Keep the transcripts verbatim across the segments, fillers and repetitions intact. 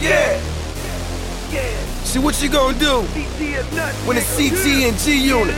Yeah. See what you gonna do when it's C T and G Unit?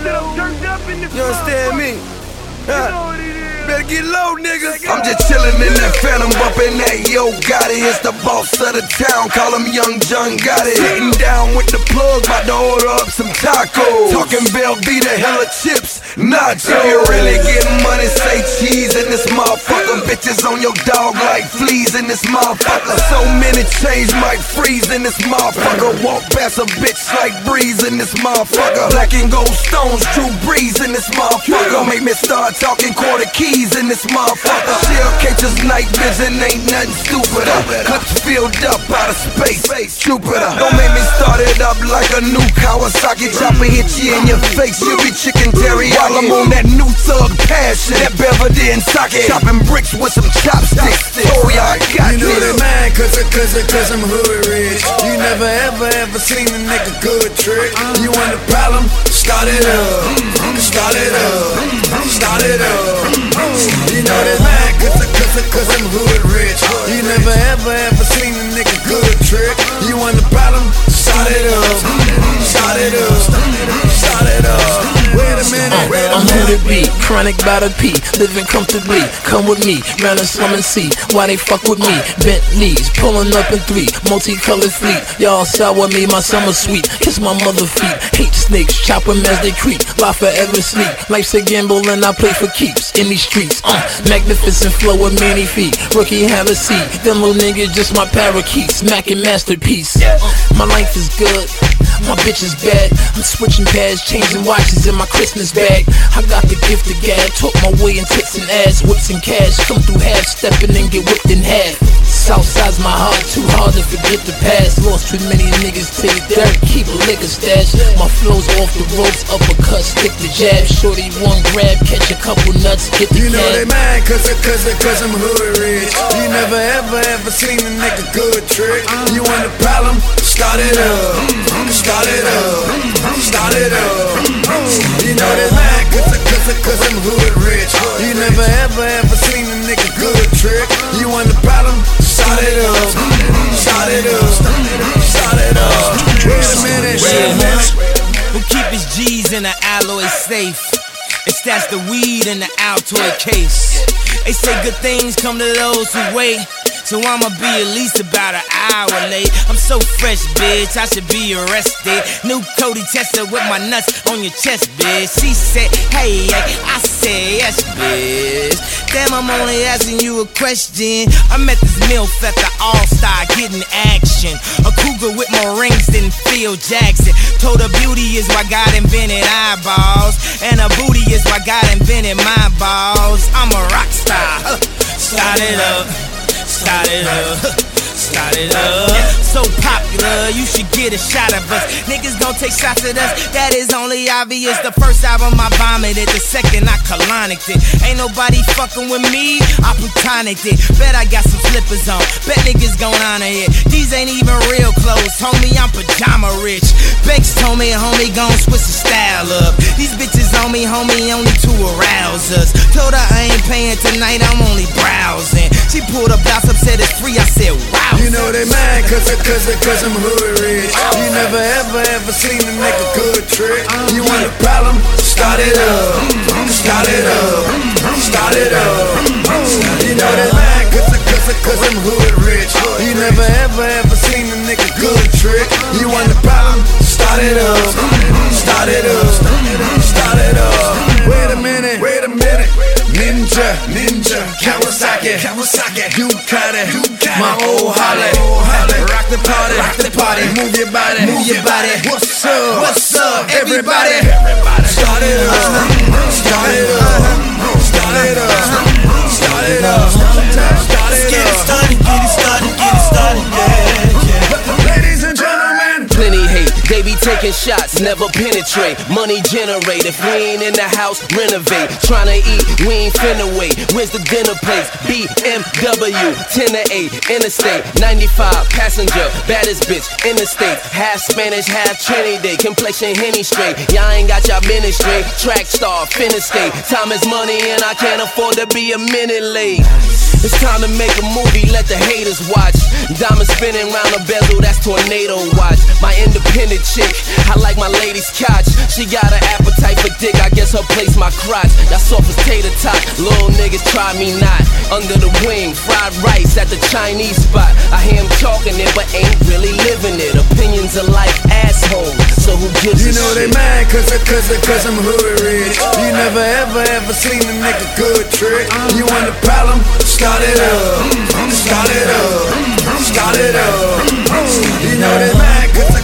You understand me? Huh? Better get low, niggas. I'm just chillin' in that Phantom, bumpin' that Yo Gotti. It's the boss of the town, call him Young John Gotti. Sitting down with the plug, bout to order up some tacos. Talking Velveeta, hella chips, nachos. If you really get money, say cheese in this motherfucker. Bitches on your dog like fleas in this motherfucker. So many chains might freeze in this motherfucker. Walk past a bitch like breeze in this motherfucker. Black and gold stones, Drew Brees in this motherfucker. Make me start talking quarter keys in this motherfucker. Shell catches night vision, ain't nothing stupider. Clips filled up out of space, Jupiter. Don't make me start it up like a new Kawasaki. Chopper hit you in your face, you be chicken teriyaki. While I'm on that new thug passion, that Belvedere and socket. Chopping bricks with some chopsticks. Oh yeah, I got you. You know they mad cause, cause, cause I'm hood rich. You never ever ever seen a nigga good trick. You want a problem? Start it up. Start it up. Start it up. You know they mad cause, cause, cause I'm hood rich. You never ever ever seen a nigga good trick. You want a problem? Start it up. Start it up. Start it up. Wait a minute. Wait a I'm who to be, chronic by the P, living comfortably. Come with me, round the slum and see why they fuck with me. Bentleys, pulling up in three, multicolored fleet. Y'all sour me, my summer sweet. Kiss my mother feet, hate snakes, chop them as they creep. Lie forever sleep, life's a gamble and I play for keeps. In these streets, uh, magnificent flow with many feet. Rookie have a seat, them little niggas just my parakeets. Mackin' masterpiece, uh, my life is good. My bitch is bad, I'm switching pads, changing watches in my Christmas bag. I got the gift of gab, talk my way in tits and ass, whips and cash. Come through half, stepping and get whipped in half. Southside's my heart, too hard to forget the past. Lost too many niggas to the dirt, keep a liquor stash. My flow's off the ropes, uppercut, stick the jab. Shorty one grab, catch a couple nuts, hit the You know cab. they mad cause, cause, cause I'm hood rich. You never ever ever seen a nigga good trick. You want a problem? Start it up. Start it up. Start it up. You know they mad cause, cause, cause I'm hood rich. You never ever ever seen a nigga good trick. You want a problem? Start it up. Start it up. Start it up. Wait a minute. Wait a minute. Who keep his G's in an alloy safe? It's that's the weed in the Altoid case. They say good things come to those who wait. So I'ma be at least about an hour late. I'm so fresh, bitch, I should be arrested. New Cody Tesla with my nuts on your chest, bitch. She said, hey, I said, yes, bitch. Damn, I'm only asking you a question. I met this MILF at the All-Star getting action. A cougar with more rings than Phil Jackson. Told her beauty is why God invented eyeballs. And her booty is why God invented my balls. I'm a rock star. Start it up. Start it up, start it up. So popular, you should get a shot of us. Niggas gon' take shots at us, that is only obvious. The first album I vomited, the second I colonicked it. Ain't nobody fucking with me, I plutonicked it. Bet I got some slippers on, bet niggas gon' honor it. These ain't even real clothes, homie, I'm pajama rich. Banks told me, homie, gon' switch the style up. These bitches on me, homie, only to arouse us. Told her I ain't paying tonight, I'm only browsing. She pulled a blouse up, said it's free, I said wow. You know they mad cause, cause, cause I'm hood rich. You never ever ever seen a nigga good trick. You want a problem? Start it up. Start it up. Start it up. You know they mad cause, cause, cause I'm hood rich. You never ever ever seen a nigga good trick. You want a problem? Start it up. Start it up. Start it up. Wait a minute. Wait a minute. Ninja, Ninja, Kawasaki, Kawasaki, Ducati, Ducati, my old Holly, rock the party, rock the party, move your body, move your body. What's up? What's up, everybody? Start it up, start it up, start it up, start it up, start it up. Get it started, get it started, get it started, yeah, yeah. Ladies and gentlemen, plenty hate, they be taking shots, never penetrate. Money generate, if we ain't in the house, renovate. Tryna eat, we ain't finna wait. Where's the dinner place? B M W, ten to eight, interstate, ninety-five, passenger, baddest bitch, interstate. Half Spanish, half Trinidad, complexion Henny straight. Y'all ain't got y'all ministry, track star, finna state. Time is money and I can't afford to be a minute late. It's time to make a movie, let the haters watch. Diamond spinning round the bezel, that's tornado watch. My independent chick, I like my lady's couch. She got an appetite for dick, I guess her place my crotch. Y'all soft as tater tot, little niggas try me not. Under the wing, fried rice at the Chinese spot. I hear him talking it, but ain't really living it. Opinions are like assholes, so who gives a shit? You know they mad cause, cause, cause I'm hood rich. You never ever ever seen a nigga good trick. You want the problem? Start it up, start it up, start it up. You know they mad cause